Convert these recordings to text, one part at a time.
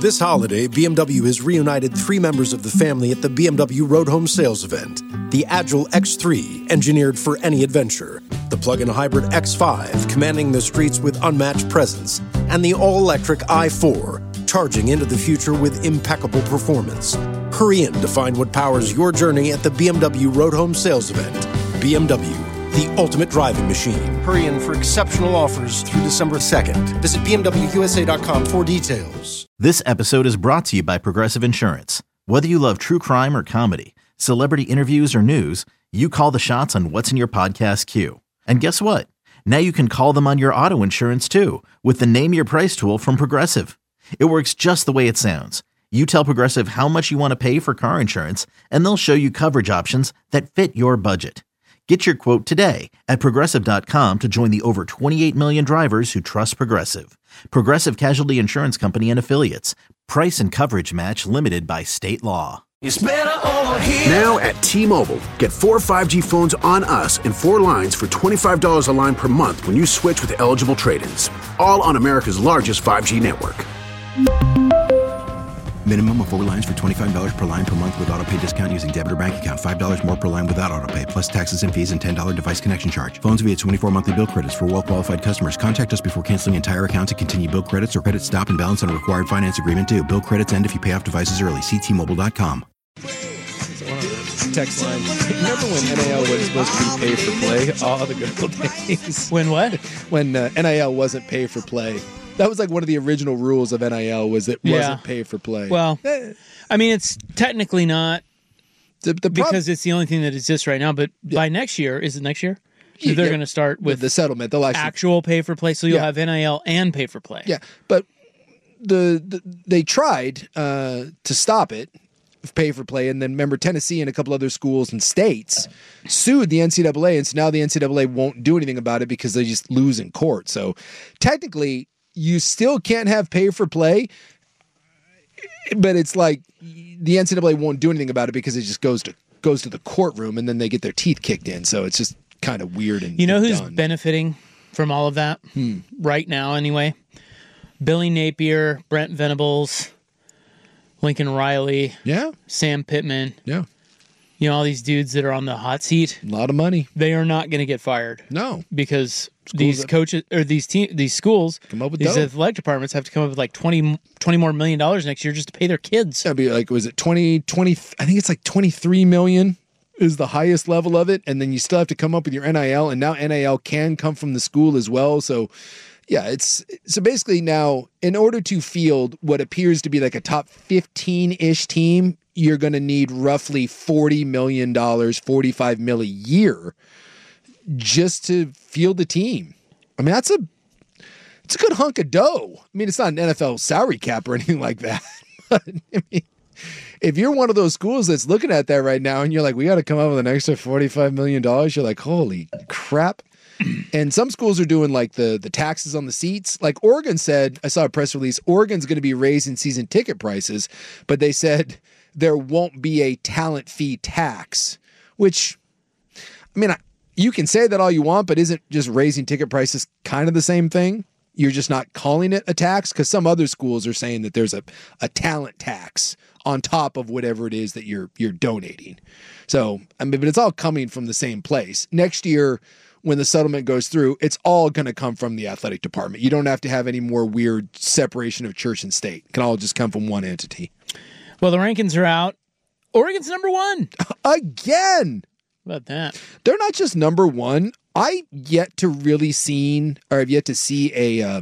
This holiday, BMW has reunited 3 members of the family at the BMW Road Home Sales event. The Agile X3, engineered for any adventure. The plug-in hybrid X5, commanding the streets with unmatched presence. And the all-electric i4, charging into the future with impeccable performance. Hurry in to find what powers your journey at the BMW Road Home Sales event. BMW, the ultimate driving machine. Hurry in for exceptional offers through December 2nd. Visit BMWUSA.com for details. This episode is brought to you by Progressive Insurance. Whether you love true crime or comedy, celebrity interviews or news, you call the shots on what's in your podcast queue. And guess what? Now you can call them on your auto insurance too with the Name Your Price tool from Progressive. It works just the way it sounds. You tell Progressive how much you want to pay for car insurance, and they'll show you coverage options that fit your budget. Get your quote today at Progressive.com to join the over 28 million drivers who trust Progressive. Progressive Casualty Insurance Company and Affiliates. Price and coverage match limited by state law. It's better over here. Now at T-Mobile, get 4 5G phones on us and 4 lines for $25 a line per month when you switch with eligible trade-ins. All on America's largest 5G network. Minimum of 4 lines for $25 per line per month with autopay discount using debit or bank account. $5 more per line without autopay, plus taxes and fees and $10 device connection charge. Phones via 24 monthly bill credits for well-qualified customers. Contact us before canceling entire account to continue bill credits or credit stop and balance on a required finance agreement due. Bill credits end if you pay off devices early. See T-Mobile.com. Text line. Remember when NIL was supposed to be pay for play? Oh, the good old days. When what? When NIL wasn't pay for play. That was like one of the original rules of NIL was it wasn't pay for play. Well, I mean, it's technically not because it's the only thing that exists right now. But by next year, is it next year? They're going to start with the settlement. They'll actually actual pay for play. So you'll have NIL and pay for play. Yeah, but they tried to stop it. Pay for play, and then remember Tennessee and a couple other schools and states sued the NCAA, and so now the NCAA won't do anything about it because they just lose in court. So technically, you still can't have pay for play, but it's like the NCAA won't do anything about it because it just goes to the courtroom, and then they get their teeth kicked in. So it's just kind of weird. And you know who's benefiting from all of that right now? Anyway, Billy Napier, Brent Venables. Lincoln Riley, Sam Pittman, you know, all these dudes that are on the hot seat. A lot of money. They are not going to get fired. No, because these coaches or these schools, come up with these athletic departments have to come up with like $20 more million next year just to pay their kids. That'd be like, was it 20? I think it's like 23 million is the highest level of it, and then you still have to come up with your NIL, and now NIL can come from the school as well. So. Yeah, it's so basically now, in order to field what appears to be like a top 15-ish team, you're going to need roughly $40 million, $45 million a year just to field the team. I mean, it's a good hunk of dough. I mean, it's not an NFL salary cap or anything like that. But I mean, if you're one of those schools that's looking at that right now and you're like, we got to come up with an extra $45 million, you're like, holy crap. And some schools are doing like the taxes on the seats. Like Oregon said, I saw a press release, Oregon's going to be raising season ticket prices, but they said there won't be a talent fee tax, which, I mean, you can say that all you want, but isn't just raising ticket prices kind of the same thing? You're just not calling it a tax? Because some other schools are saying that there's a talent tax on top of whatever it is that you're donating. So, I mean, but it's all coming from the same place. Next year, when the settlement goes through, it's all going to come from the athletic department. You don't have to have any more weird separation of church and state. It can all just come from one entity. Well, the rankings are out. Oregon's number 1. Again. How about that? They're not just number 1. I've yet to see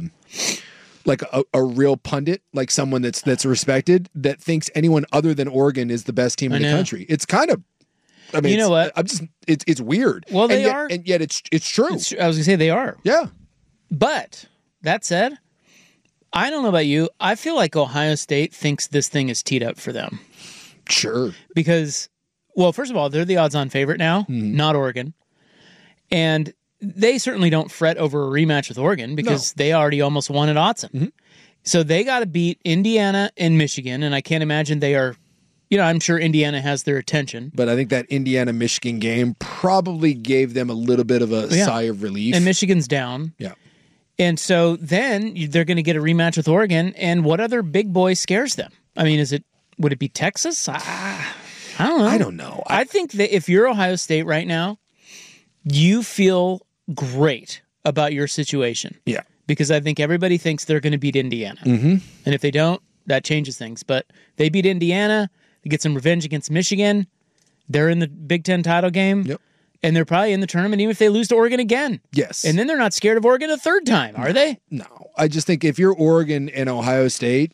a real pundit, like someone that's respected, that thinks anyone other than Oregon is the best team in the country. It's kind of, I mean, you know what? It's weird. Well, they and are, and yet it's true. I was gonna say they are. Yeah. But that said, I don't know about you. I feel like Ohio State thinks this thing is teed up for them. Sure. Because, well, first of all, they're the odds-on favorite now, not Oregon, and they certainly don't fret over a rematch with Oregon because they already almost won at Autzen. Mm-hmm. So they got to beat Indiana and Michigan, and I can't imagine they are. You know, I'm sure Indiana has their attention. But I think that Indiana-Michigan game probably gave them a little bit of a sigh of relief. And Michigan's down. Yeah. And so then they're going to get a rematch with Oregon. And what other big boy scares them? I mean, would it be Texas? I don't know. I think that if you're Ohio State right now, you feel great about your situation. Yeah. Because I think everybody thinks they're going to beat Indiana. Mm-hmm. And if they don't, that changes things. But they beat Indiana, they get some revenge against Michigan. They're in the Big Ten title game. Yep. And they're probably in the tournament even if they lose to Oregon again. Yes. And then they're not scared of Oregon a third time, are they? No. I just think if you're Oregon and Ohio State,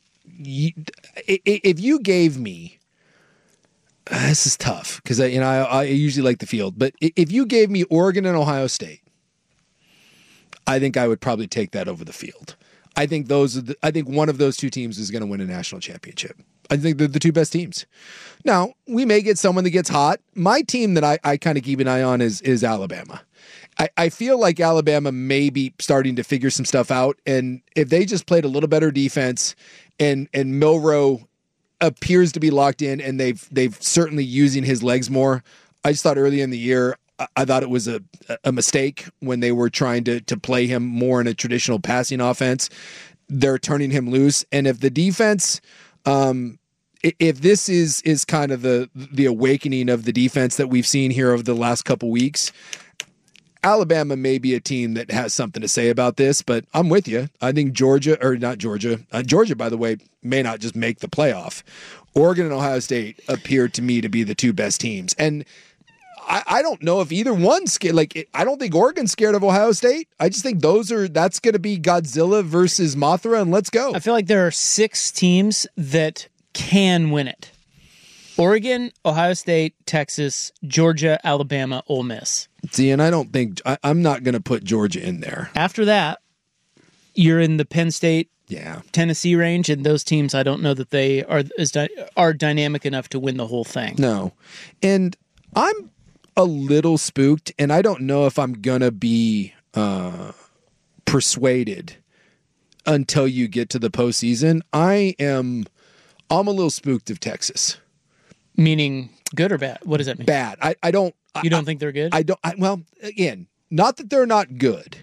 if you gave me, this is tough because I usually like the field, but if you gave me Oregon and Ohio State, I think I would probably take that over the field. I think I think one of those two teams is going to win a national championship. I think they're the two best teams. Now, we may get someone that gets hot. My team that I kind of keep an eye on is Alabama. I feel like Alabama may be starting to figure some stuff out, and if they just played a little better defense, and Milroe appears to be locked in, and they've certainly using his legs more. I just thought early in the year, I thought it was a mistake when they were trying to play him more in a traditional passing offense. They're turning him loose, and if the defense, if this is kind of the awakening of the defense that we've seen here over the last couple weeks, Alabama may be a team that has something to say about this, but I'm with you. I think Georgia, by the way, may not just make the playoff. Oregon and Ohio State appear to me to be the two best teams. And I don't know if either one's scared. I don't think Oregon's scared of Ohio State. I just think that's going to be Godzilla versus Mothra, and let's go. I feel like there are 6 teams that can win it. Oregon, Ohio State, Texas, Georgia, Alabama, Ole Miss. See, and I don't think I'm not going to put Georgia in there. After that, you're in the Penn State, Tennessee range, and those teams I don't know that they are dynamic enough to win the whole thing. No, and I'm a little spooked, and I don't know if I'm going to be persuaded until you get to the postseason. I'm a little spooked of Texas. Meaning good or bad? What does that mean? Bad. I don't. You don't think they're good? Well, again, not that they're not good.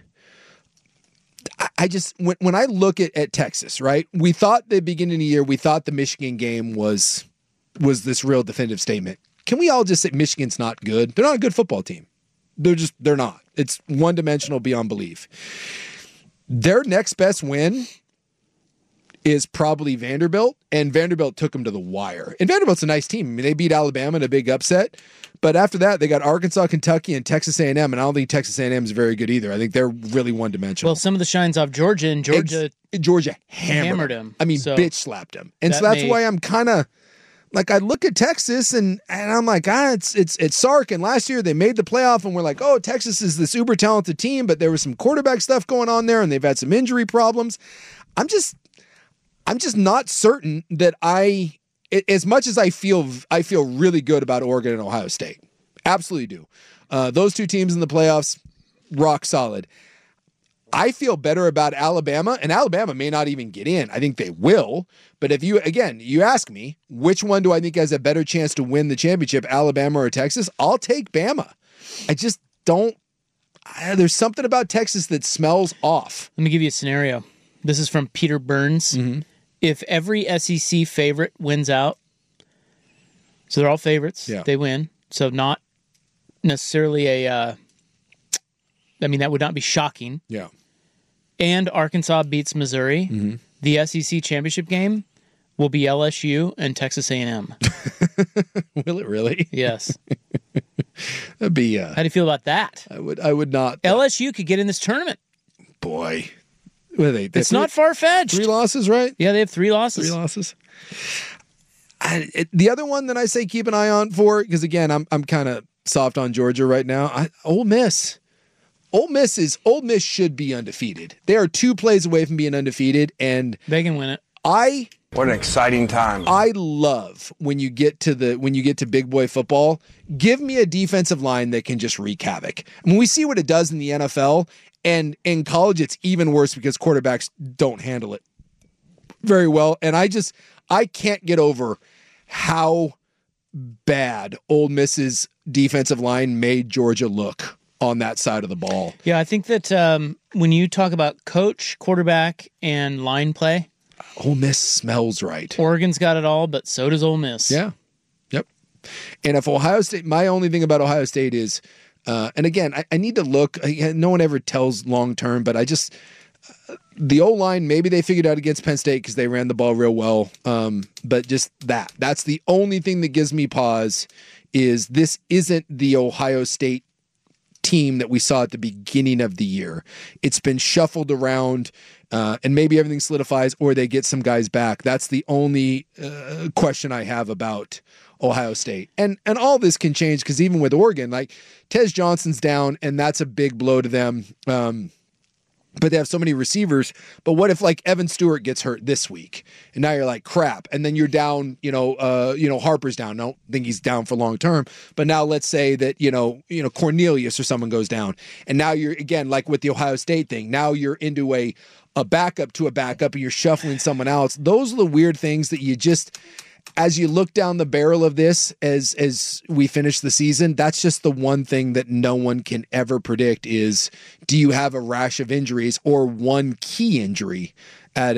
I just when I look at Texas, right? We thought at the beginning of the year, we thought the Michigan game was this real definitive statement. Can we all just say Michigan's not good? They're not a good football team. They're not. It's one-dimensional beyond belief. Their next best win is probably Vanderbilt, and Vanderbilt took them to the wire. And Vanderbilt's a nice team. I mean, they beat Alabama in a big upset, but after that, they got Arkansas, Kentucky, and Texas A&M, and I don't think Texas A&M is very good either. I think they're really one-dimensional. Well, some of the shines off Georgia, and Georgia hammered them. I mean, bitch slapped them. And so that's why I'm kind of, like, I look at Texas, and I'm like, it's Sark, and last year they made the playoff, and we're like, oh, Texas is this uber-talented team, but there was some quarterback stuff going on there, and they've had some injury problems. I'm just not certain that as much as I feel really good about Oregon and Ohio State. Absolutely do. Those two teams in the playoffs, rock solid. I feel better about Alabama, and Alabama may not even get in. I think they will. But if you ask me, which one do I think has a better chance to win the championship, Alabama or Texas? I'll take Bama. I just don't. There's something about Texas that smells off. Let me give you a scenario. This is from Peter Burns. Mm-hmm. If every SEC favorite wins out, so they're all favorites, they win. So not necessarily that would not be shocking. Yeah. And Arkansas beats Missouri. The SEC championship game will be LSU and Texas A&M. Will it really? Yes. That'd be. How do you feel about that? I would not. LSU could get in this tournament. Boy. What are they? It's not far-fetched. 3 losses, right? Yeah, they have 3 losses. 3 losses. The other one that I say keep an eye on for, because again, I'm kind of soft on Georgia right now. Ole Miss. Ole Miss should be undefeated. They are 2 plays away from being undefeated, and they can win it. What an exciting time. I love when you get to big boy football, give me a defensive line that can just wreak havoc. I mean, we see what it does in the NFL, and in college it's even worse because quarterbacks don't handle it very well. And I can't get over how bad Ole Miss's defensive line made Georgia look on that side of the ball. Yeah, I think that when you talk about coach, quarterback, and line play, Ole Miss smells right. Oregon's got it all, but so does Ole Miss. Yeah. Yep. And if Ohio State, my only thing about Ohio State is, and again, I need to look, no one ever tells long term, but the O-line, maybe they figured out against Penn State because they ran the ball real well. But just that's the only thing that gives me pause is this isn't the Ohio State team that we saw at the beginning of the year. It's been shuffled around, and maybe everything solidifies or they get some guys back. That's the only question I have about Ohio State. And all this can change because even with Oregon, like Tez Johnson's down, and that's a big blow to them. But they have so many receivers. But what if like Evan Stewart gets hurt this week, and now you're like crap, and then you're down. Harper's down. I don't think he's down for long term. But now let's say that Cornelius or someone goes down, and now you're again like with the Ohio State thing. Now you're into a backup to a backup, and you're shuffling someone else. Those are the weird things that you just. As you look down the barrel of this as we finish the season, that's just the one thing that no one can ever predict is, do you have a rash of injuries or one key injury at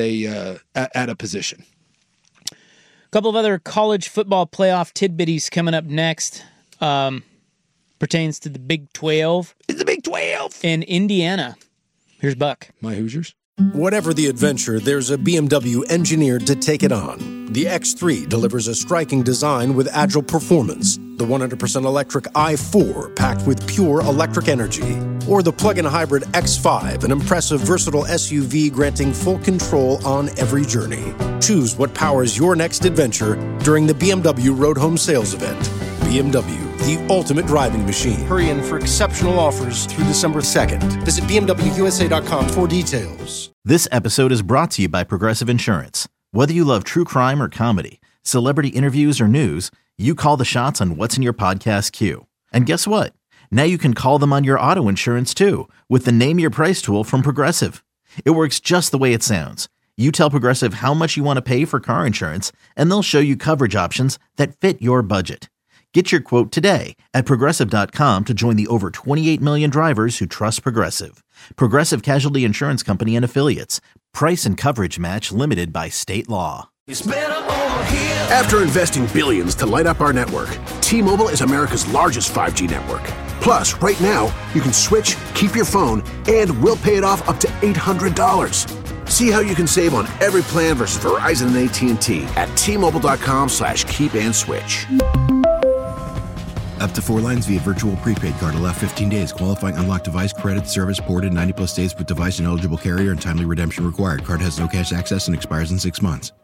a position? A couple of other college football playoff tidbitties coming up next. Pertains to the Big 12. It's the Big 12! In Indiana. Here's Buck. My Hoosiers. Whatever the adventure, there's a BMW engineered to take it on. The X3 delivers a striking design with agile performance. The 100% electric i4 packed with pure electric energy. Or the plug-in hybrid X5, an impressive, versatile SUV granting full control on every journey. Choose what powers your next adventure during the BMW Road Home Sales Event. BMW, the ultimate driving machine. Hurry in for exceptional offers through December 2nd. Visit BMWUSA.com for details. This episode is brought to you by Progressive Insurance. Whether you love true crime or comedy, celebrity interviews or news, you call the shots on what's in your podcast queue. And guess what? Now you can call them on your auto insurance too with the Name Your Price tool from Progressive. It works just the way it sounds. You tell Progressive how much you want to pay for car insurance, and they'll show you coverage options that fit your budget. Get your quote today at Progressive.com to join the over 28 million drivers who trust Progressive. Progressive Casualty Insurance Company and Affiliates. Price and coverage match limited by state law. After investing billions to light up our network, T-Mobile is America's largest 5G network. Plus, right now, you can switch, keep your phone, and we'll pay it off up to $800. See how you can save on every plan versus Verizon and AT&T at T-Mobile.com/keep-and-switch. Up to 4 lines via virtual prepaid card. Allow 15 days. Qualifying unlocked device credit service ported 90+ days with device and eligible carrier and timely redemption required. Card has no cash access and expires in 6 months.